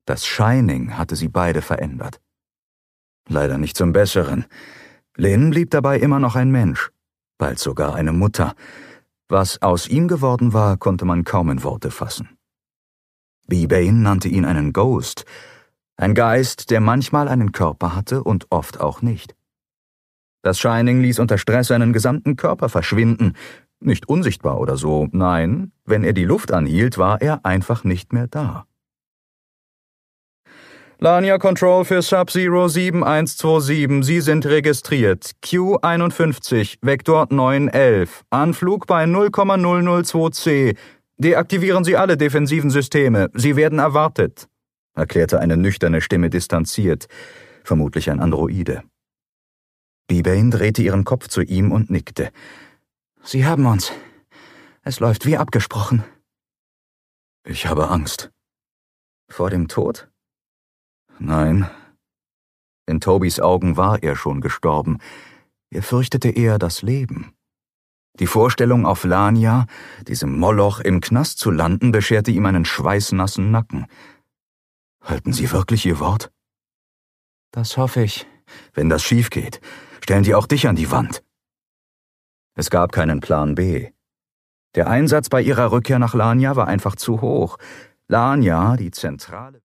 Das Shining hatte sie beide verändert. Leider nicht zum Besseren. Lynn blieb dabei immer noch ein Mensch, bald sogar eine Mutter. Was aus ihm geworden war, konnte man kaum in Worte fassen. B-Bane nannte ihn einen Ghost, ein Geist, der manchmal einen Körper hatte und oft auch nicht. Das Shining ließ unter Stress seinen gesamten Körper verschwinden, nicht unsichtbar oder so, nein, wenn er die Luft anhielt, war er einfach nicht mehr da. Lania Control für Sub-Zero 7127, Sie sind registriert. Q51, Vektor 911, Anflug bei 0,002C. Deaktivieren Sie alle defensiven Systeme, Sie werden erwartet, erklärte eine nüchterne Stimme distanziert, vermutlich ein Androide. B-Bane drehte ihren Kopf zu ihm und nickte. »Sie haben uns. Es läuft wie abgesprochen.« »Ich habe Angst.« »Vor dem Tod?« »Nein.« In Tobys Augen war er schon gestorben. Er fürchtete eher das Leben. Die Vorstellung, auf Lania, diesem Moloch, im Knast zu landen, bescherte ihm einen schweißnassen Nacken. »Halten Sie wirklich Ihr Wort?« »Das hoffe ich.« »Wenn das schief geht, stellen die auch dich an die Wand.« Es gab keinen Plan B. Der Einsatz bei ihrer Rückkehr nach Lania war einfach zu hoch. Lania, die zentrale